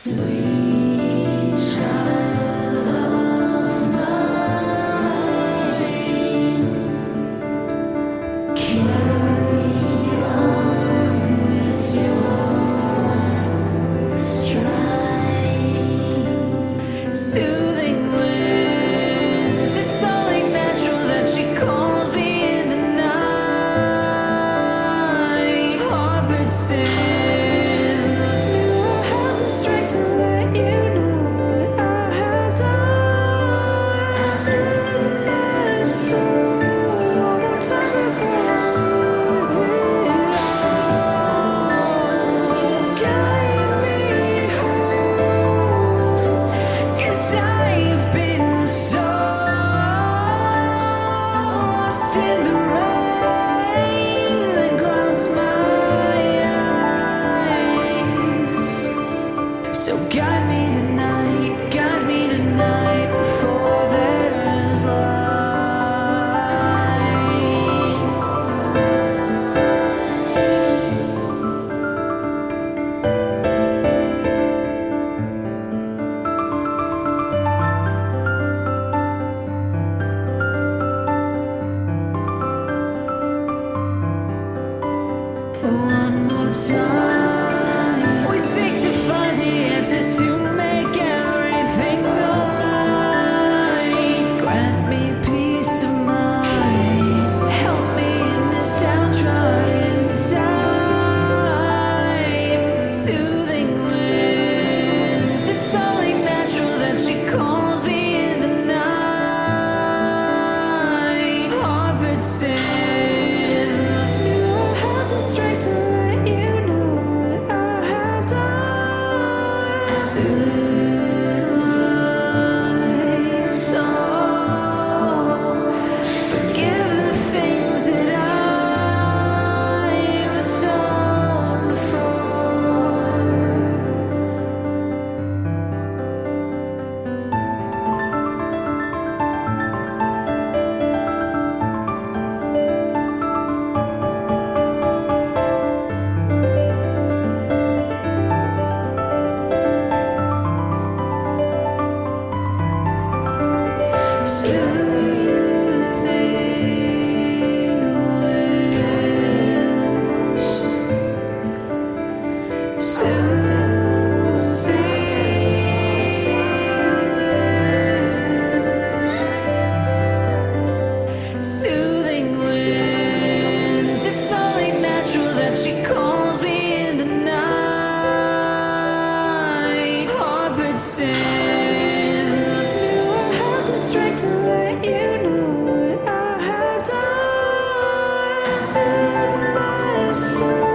Sweet child of mine, carry on with your stride. Soothing winds, it's only natural that she calls me in the night. Harbored sins, knew I had the strength to let you know what I have done. Soothe my soul one more time before I guide me home, 'cause I've been so lost in the rain that clouds my eyes. So guide me tonight before there's light. One more time, we seek to find the answers to make everything alright. Grant me peace of mind, help me in this downtrodden time. Soothing winds, it's only natural that she calls me in the night. Harbored sins, knew I had the strength to let you know what I have done. Soothe my soul, forgive the things that I've done before. Soothing winds, it's only natural that she calls me in the night. Harbored sins, knew I had the strength to let you know what I have done. Soothe my soul.